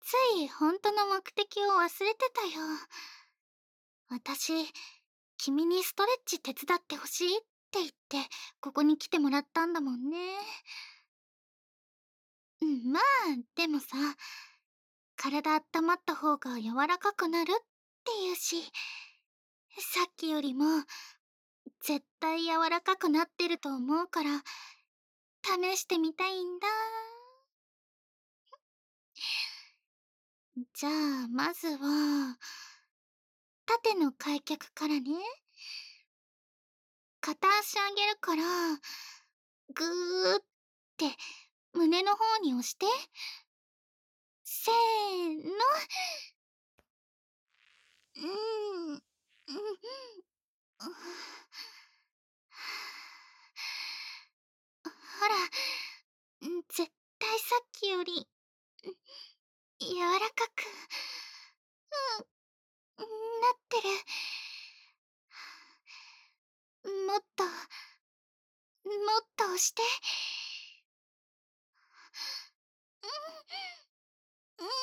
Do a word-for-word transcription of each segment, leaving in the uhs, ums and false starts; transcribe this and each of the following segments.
つい本当の目的を忘れてたよ。私、君にストレッチ手伝ってほしいって言って、ここに来てもらったんだもんね。うん、まあ、でもさ、体温まった方が柔らかくなるって言うし、さっきよりも絶対柔らかくなってると思うから、試してみたいんだ。じゃあ、まずは、縦の開脚からね。片足上げるから、ぐーって胸の方に押して。せーの。うーん。うん。ほら、絶対さっきより、柔らかく、うん、なってる。もっと、もっと押して。うん、うん。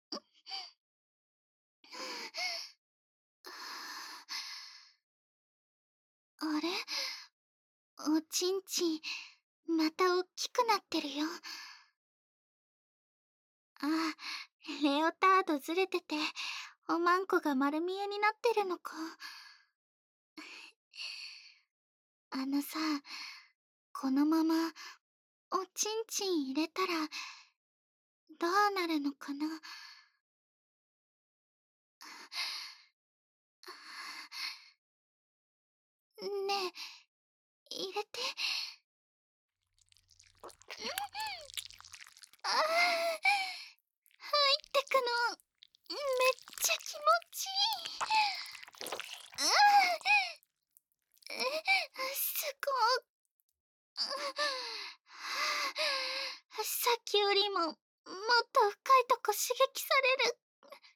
あれ、おちんちん、またおっきくなってるよ。あ、レオタードずれてて、おまんこが丸見えになってるのか。あのさ、このまま、おちんちん入れたら、どうなるのかな。ねえ、入れて。ああ、入ってくの、めっちゃ気持ちいい。ああ、え、すごさっきよりも、もっと深いとこ刺激される。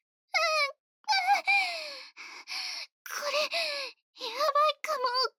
これ、やばいかも。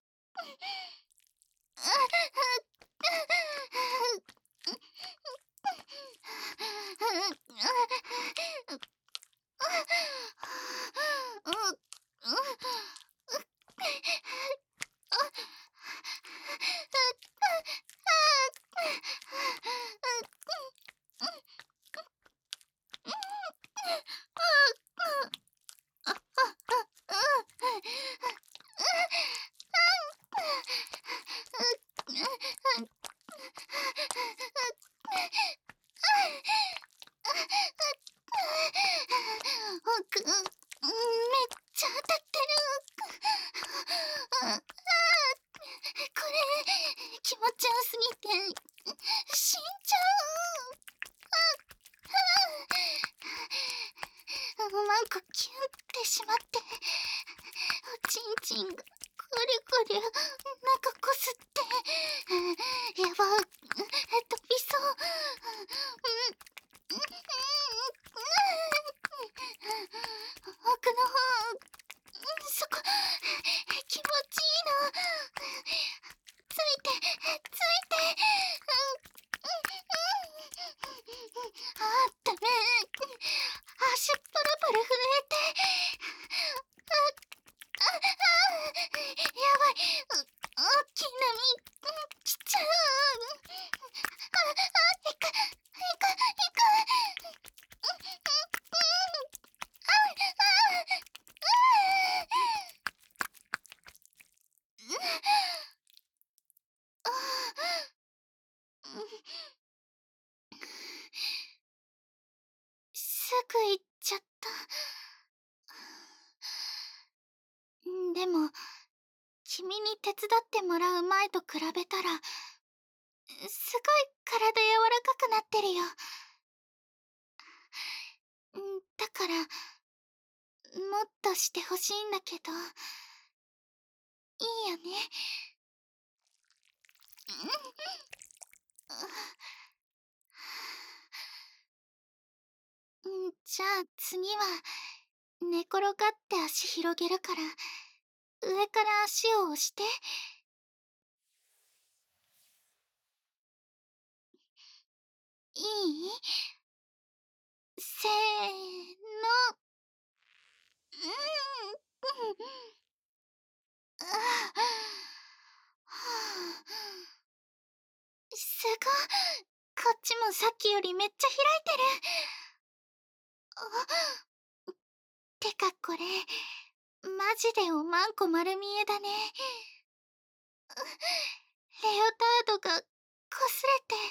奥、めっちゃ当たってる。これ、気持ちよすぎて、死んじゃう。うまくキュンってしまって、おちんちんが、ぐりぐり、中こすって、やば、飛びそう。奥の方、そこ、気持ちいいの。ついて、ついて。あったね。足プルプル震えて。あ、あ、やばい。大きな実、来ちゃう。あ、あ、いく、いく、いく。すぐ行っちゃった。でも、君に手伝ってもらう前と比べたら、すごい体柔らかくなってるよ。だから、もっとしてほしいんだけど、いいよね。じゃあ次は、寝転がって足広げるから、上から足を押して。いい？せこっちもさっきよりめっちゃ開いてる。あ、てかこれ、マジでおまんこ丸見えだね。レオタードがこすれて。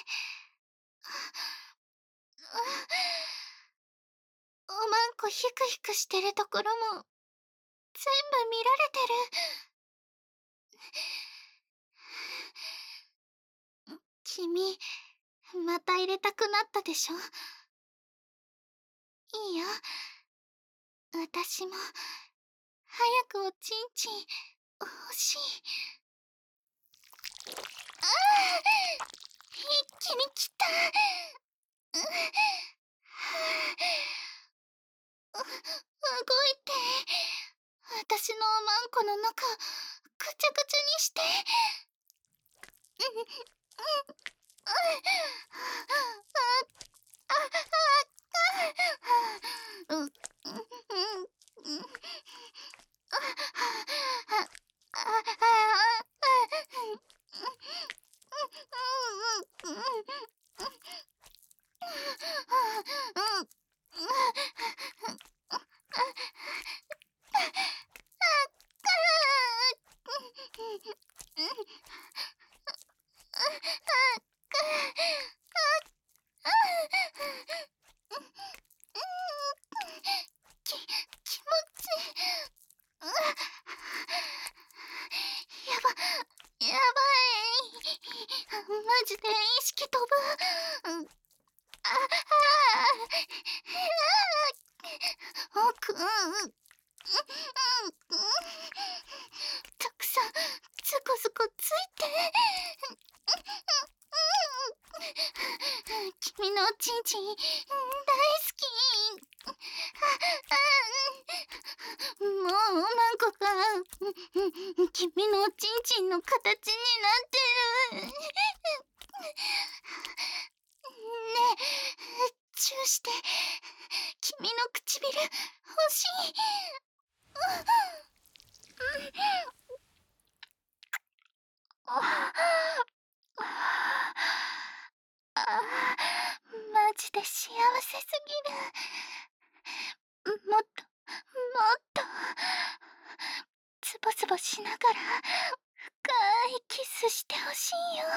おまんこヒクヒクしてるところも全部見られてる。君、また入れたくなったでしょ。いいよ。私も早くおちんちん欲しい。ああ、一気に来た。うん、はあ、動いて。私のおまんこの中ぐちゃぐちゃにして。うんうんああああうんうんき、気持ちいい。やば、やばい。マジで意識飛ぶ。あ、あ、あ、奥、うん、たくさん、ズコズコついて。君のおちんちん、大好き。もうおまんこが君のおちんちんの形になってる。ねえ、チューして君の唇欲しい。マジで幸せすぎる。もっともっとズボズボしながら深いキスしてほしいよ。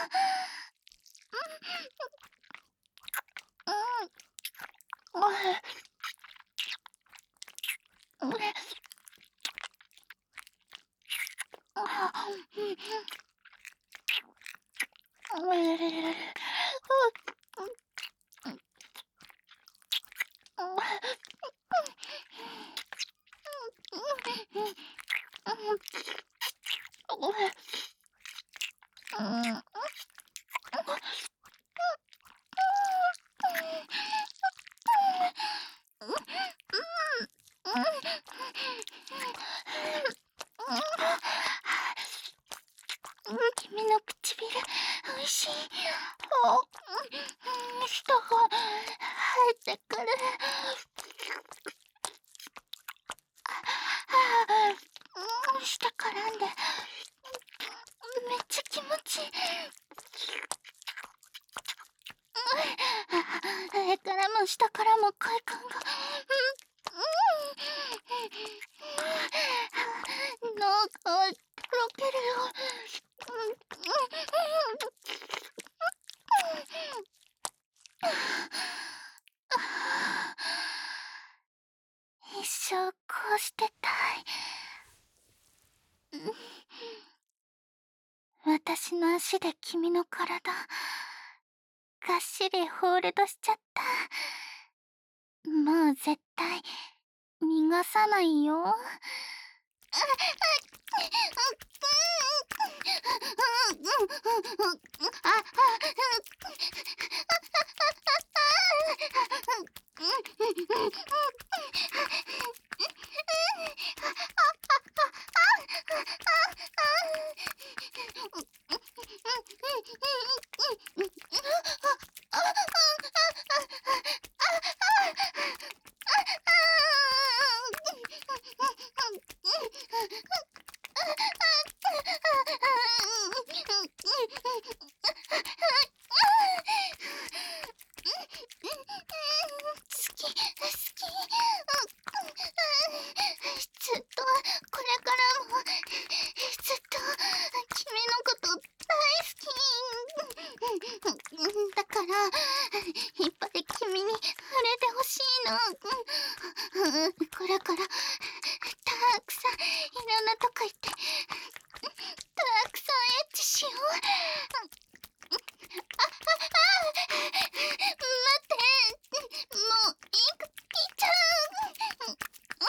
うん、うん、うん、うん、君の唇おいしい。お、舌が生えてくる。舌絡んでめっちゃ気持ちいい。上からも下からも快感が。脳がとろけるよ。一生こうしてたい。私の足で君の体がっしりホールドしちゃった。もう絶対逃がさないよ。 好き、好き。ずっと、これからも、ずっと、君のこと大好き。だから、いっぱい君に触れてほしいの。これから、たくさん、いろんなとこ行って、たくさんエッチしよう。待って、もう、いく、いっちゃう。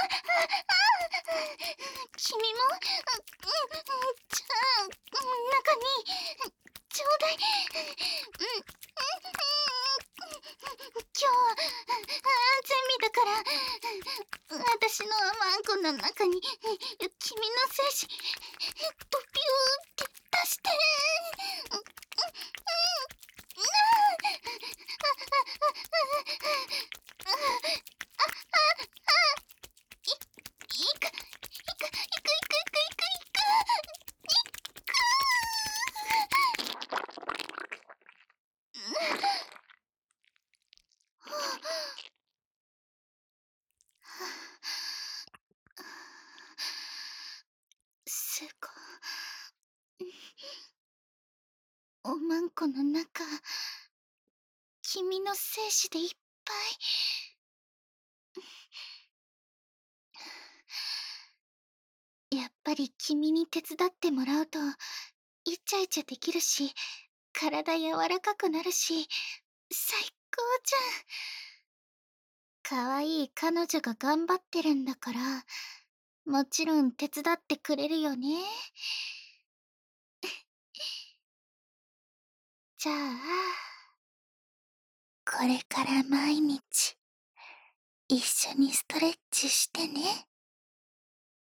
君も、じゃあ、中に、ちょうだい。今日は、安全日だから、私のワンコの中に、君の精子、ポピューって出して。いく、いく、いく、いく、いく、いく、いく。すごい。おまんこの中、君の精子でいっぱい。やっぱり君に手伝ってもらうと、イチャイチャできるし、体柔らかくなるし、最高じゃん。かわいい彼女が頑張ってるんだから、もちろん手伝ってくれるよね。じゃあ、これから毎日、一緒にストレッチしてね。